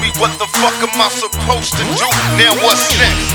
me what the fuck am I supposed to do? Now what's next?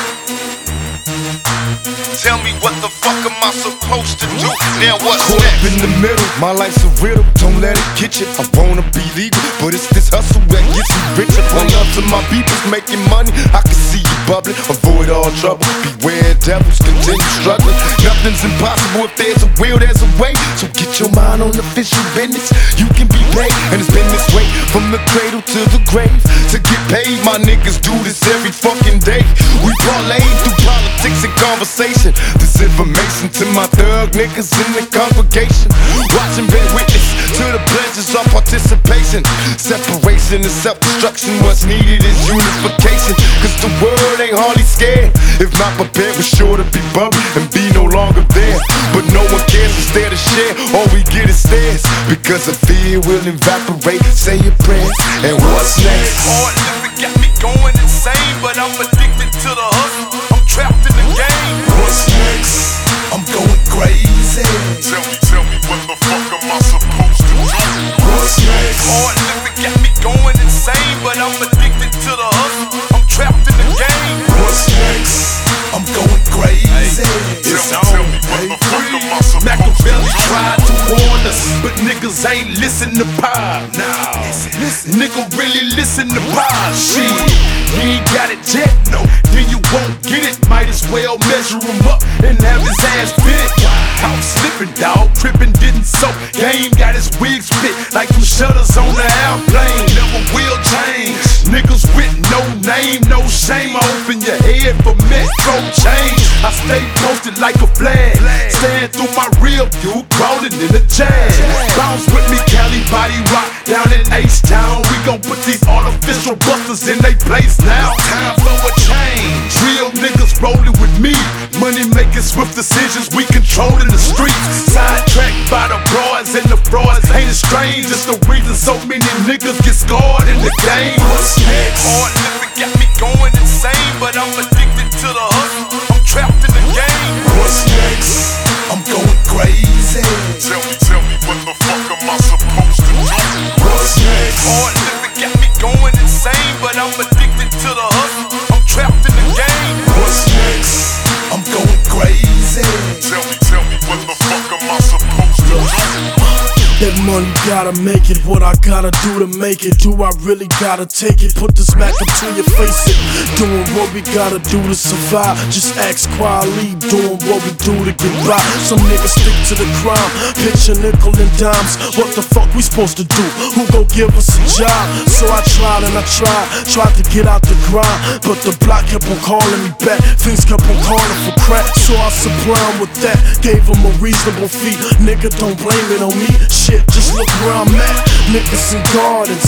Tell me what the fuck am I supposed to do? Now what's Caught next? up in the middle, my life's a riddle. Don't let it get you. I wanna be legal, but it's this hustle that gets you richer. One love to my people's making money. I can see you bubbling. Avoid all trouble. Beware devils, continue struggling. Nothing's impossible if there's a will, there's a way. So get your mind on official business. You can be paid, and it's been this way from the cradle to the grave. To get paid, my niggas do this every fucking day. We parlay through politics and conversation. This information to my thug niggas in the congregation. Watching, bear witness to the pleasures of participation. Separation and self-destruction. What's needed is unification. Cause the world ain't hardly scared. If not prepared, we're sure to be buried and be no longer there. But no one cares, it's there to share. All we get is theirs. Because the fear will evaporate. Say your prayers, and what's next? Hard living got me going insane, but I'm addicted to the hustle. I'm trapped in the game. What's next? I'm going crazy. Tell me what the fuck am I supposed to do? What's next? Hard living got me going insane, but I'm addicted to the hustle. I'm trapped in the game. What's next? I'm going crazy. Tell me what the fuck am I supposed to Machiavelli do? tried to warn us, but niggas ain't listen to Pop. Nah, nigga really listen to Pop. Shit, you ain't got it yet, no, then you won't get it. Might as well measure him up and have his ass fit. Out slipping, dog, tripping, didn't soak. Game got his wig spit like two shutters on the airplane. Never will change. Niggas with no name, no shame. I open your head for metro change. I stay posted like a flag. Stand through my real view, crawling in the jazz. Bounce with me, Cali body rock down in H-Town. We gon' put these artificial busters in they place now. Time for a change. Real niggas rolling with me. Money making swift decisions, we controlling the streets. Sidetracked by the broads and the frauds. Ain't it strange? It's the reason so many niggas get scarred in the game. What's next? Hard living got me going insane, but I'm addicted to the hustle. I'm trapped in the game. What's next? I'm going crazy. Tell me what the fuck am I supposed to do? What's next? Hard living got me going insane, but I'm addicted to the hustle. I'm trapped in the game. What's next? I'm going crazy. Tell me what the fuck am I supposed to do? That money gotta make it, what I gotta do to make it. Do I really gotta take it? Put the smack up to your face it. Doing what we gotta do to survive. Just ask Quali, doing what we do to get by. Some niggas stick to the crime, pitch a nickel and dimes. What the fuck we supposed to do? Who gon' give us a job? So I tried and I tried to get out the grind. But the block kept on calling me back, things kept on calling for crack. So I supplied with that, gave him a reasonable fee. Nigga, don't blame it on me. Shit, just look where I'm at. Niggas in gardens,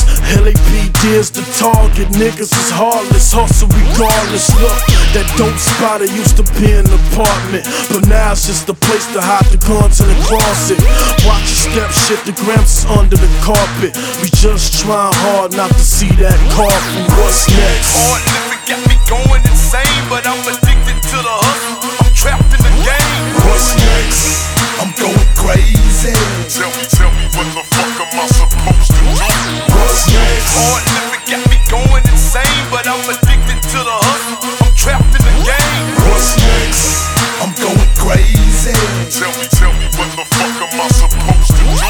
LAPD is the target. Niggas is heartless, hustle regardless. Look, that dope spotter used to be an apartment, but now it's just a place to hide the guns in the closet. Watch your step, shit, the grams is under the carpet. We just trying hard not to see that coffin. What's next? Hard living got me going insane, but I'm addicted to the hustle. I'm trapped in the game. What's next? I'm going crazy. Tell me what the fuck am I supposed to do? What's next? Hard living got me going insane, but I'm addicted to the hustle. I'm trapped in the game. What's next? I'm going crazy. Tell me what the fuck am I supposed to do?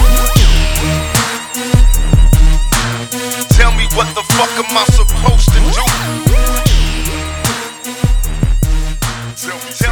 Tell me what the fuck am I supposed to do? Tell me.